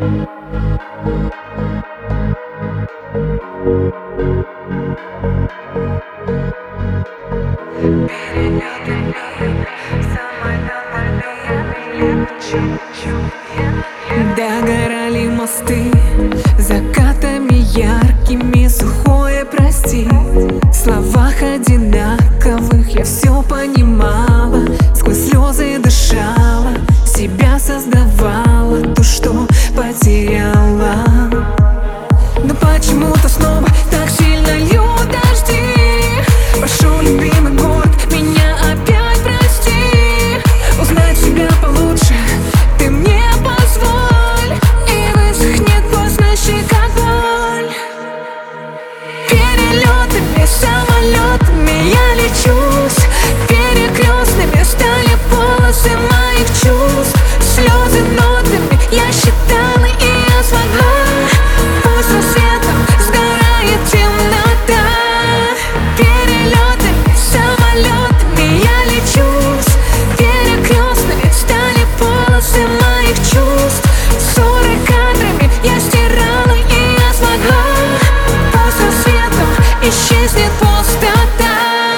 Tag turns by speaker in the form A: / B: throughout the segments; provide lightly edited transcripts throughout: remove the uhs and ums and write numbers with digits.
A: Догорали мосты закатами яркими, сухое прости. В словах одинаковых я все понимала, сквозь слезы дышала, себя создавала, то, что потеряла. Но почему-то снова так сильно льют дожди. Прошу, любимый город, меня опять прости. Узнать себя получше ты мне позволь, и высохнет поздно как боль. Перелетами, самолетами я лечусь, перекрестными стали полосы моих чувств. Слезы нотами я считала, и я смогла. Пусть рассветом сгорает темнота. Перелетами, самолетами я лечусь, перекрестными стали полосы моих чувств. Ссоры кадрами я стирала, и я смогла. Пусть рассветом исчезнет пустота.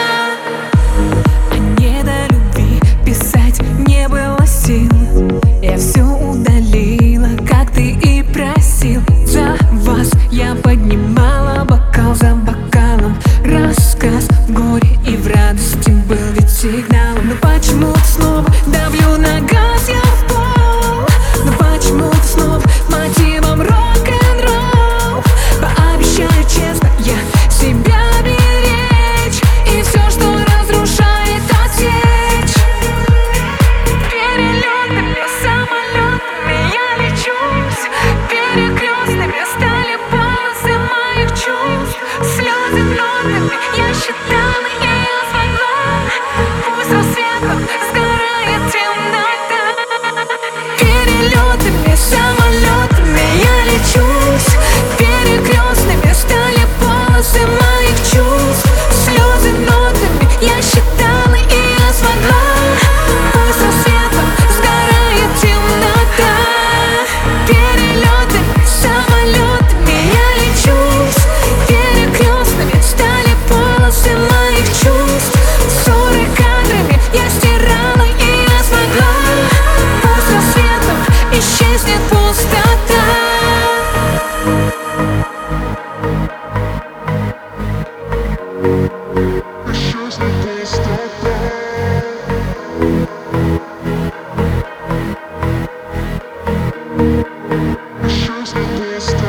A: А не до любви писать не было сил. Я все удалила, как ты и просил. За вас я поднимала бокал за бокалом. Рассказ в горе и в радости был ведь сигналом. Но почему-то снова давлю на газ я в пол. Но почему-то снова мотивом рок-н-ролл. Пообещаю честно я себя беречь, и все, что разрушает, отсечь. Перелетами, самолетами я лечусь, перекрестными стали полосы моих чувств. Слезы нотами я считала, и я смогла. Пусть рассветом сгорает темнота. Перелетами, самолетами я лечусь, перекрестными стали полосы моих чувств. Слезы нотами я считала, и я смогла. Пусть рассветом сгорает темнота. Перелетами, самолетами я лечусь, перекрестными стали полосы моих чувств. Ссоры кадрами я стирала, и я смогла. Пусть рассветом исчезнет пустота.
B: Исчезнет пустота.